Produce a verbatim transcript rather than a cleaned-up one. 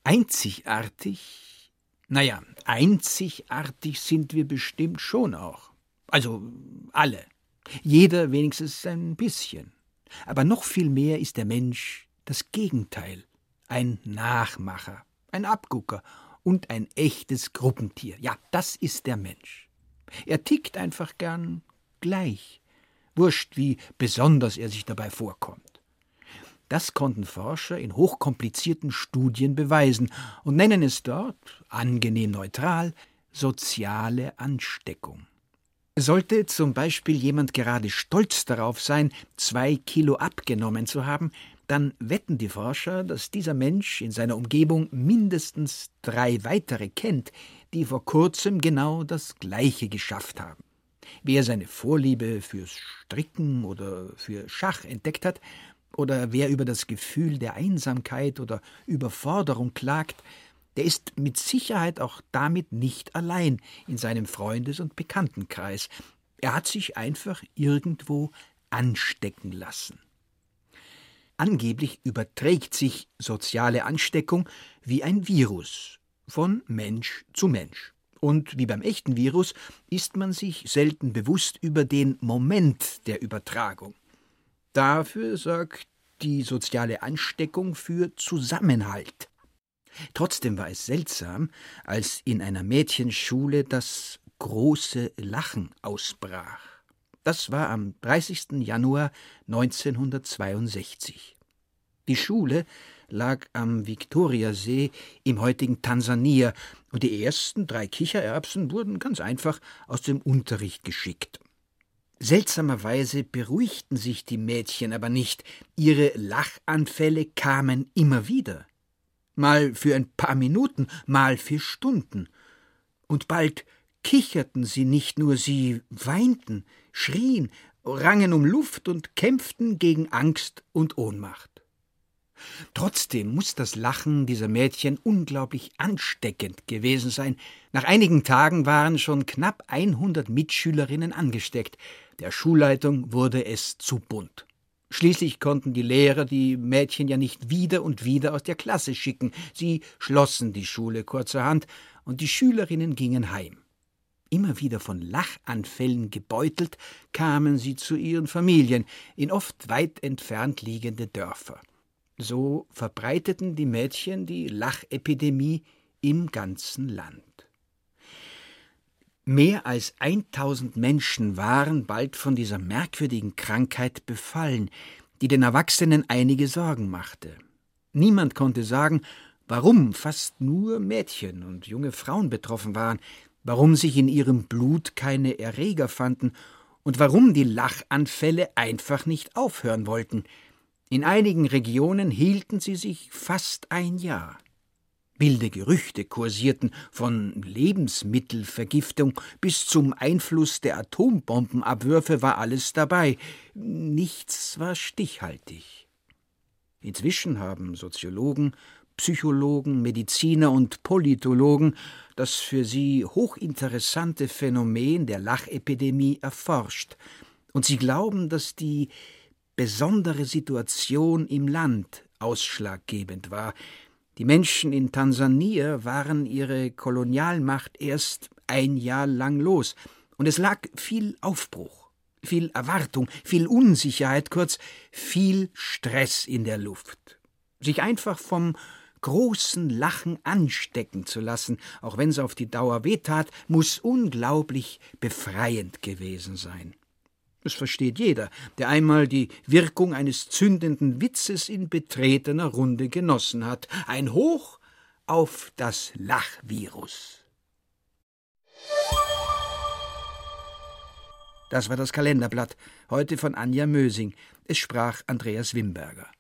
Einzigartig? Naja, einzigartig sind wir bestimmt schon auch. Also alle. Jeder wenigstens ein bisschen. Aber noch viel mehr ist der Mensch das Gegenteil. Ein Nachmacher, ein Abgucker und ein echtes Gruppentier. Ja, das ist der Mensch. Er tickt einfach gern gleich. Wurscht, wie besonders er sich dabei vorkommt. Das konnten Forscher in hochkomplizierten Studien beweisen und nennen es dort, angenehm neutral, soziale Ansteckung. Sollte zum Beispiel jemand gerade stolz darauf sein, zwei Kilo abgenommen zu haben, dann wetten die Forscher, dass dieser Mensch in seiner Umgebung mindestens drei weitere kennt, die vor kurzem genau das Gleiche geschafft haben. Wer seine Vorliebe fürs Stricken oder für Schach entdeckt hat, oder wer über das Gefühl der Einsamkeit oder Überforderung klagt, der ist mit Sicherheit auch damit nicht allein in seinem Freundes- und Bekanntenkreis. Er hat sich einfach irgendwo anstecken lassen. Angeblich überträgt sich soziale Ansteckung wie ein Virus, von Mensch zu Mensch. Und wie beim echten Virus ist man sich selten bewusst über den Moment der Übertragung. Dafür sorgt die soziale Ansteckung für Zusammenhalt. Trotzdem war es seltsam, als in einer Mädchenschule das große Lachen ausbrach. Das war am dreißigsten Januar neunzehnhundertzweiundsechzig. Die Schule lag am Viktoriasee im heutigen Tansania, und die ersten drei Kichererbsen wurden ganz einfach aus dem Unterricht geschickt. Seltsamerweise beruhigten sich die Mädchen aber nicht. Ihre Lachanfälle kamen immer wieder. Mal für ein paar Minuten, mal für Stunden. Und bald kicherten sie nicht nur, sie weinten, schrien, rangen um Luft und kämpften gegen Angst und Ohnmacht. Trotzdem muss das Lachen dieser Mädchen unglaublich ansteckend gewesen sein. Nach einigen Tagen waren schon knapp hundert Mitschülerinnen angesteckt. Der Schulleitung wurde es zu bunt. Schließlich konnten die Lehrer die Mädchen ja nicht wieder und wieder aus der Klasse schicken. Sie schlossen die Schule kurzerhand, und die Schülerinnen gingen heim. Immer wieder von Lachanfällen gebeutelt, kamen sie zu ihren Familien in oft weit entfernt liegende Dörfer. So verbreiteten die Mädchen die Lachepidemie im ganzen Land. Mehr als eintausend Menschen waren bald von dieser merkwürdigen Krankheit befallen, die den Erwachsenen einige Sorgen machte. Niemand konnte sagen, warum fast nur Mädchen und junge Frauen betroffen waren, warum sich in ihrem Blut keine Erreger fanden und warum die Lachanfälle einfach nicht aufhören wollten. In einigen Regionen hielten sie sich fast ein Jahr. Wilde Gerüchte kursierten, von Lebensmittelvergiftung bis zum Einfluss der Atombombenabwürfe war alles dabei. Nichts war stichhaltig. Inzwischen haben Soziologen, Psychologen, Mediziner und Politologen das für sie hochinteressante Phänomen der Lachepidemie erforscht, und sie glauben, dass die besondere Situation im Land ausschlaggebend war. Die Menschen in Tansania waren ihre Kolonialmacht erst ein Jahr lang los, und es lag viel Aufbruch, viel Erwartung, viel Unsicherheit, kurz viel Stress in der Luft. Sich einfach vom großen Lachen anstecken zu lassen, auch wenn es auf die Dauer wehtat, muss unglaublich befreiend gewesen sein. Das versteht jeder, der einmal die Wirkung eines zündenden Witzes in betretener Runde genossen hat. Ein Hoch auf das Lachvirus. Das war das Kalenderblatt, heute von Anja Mösing. Es sprach Andreas Wimberger.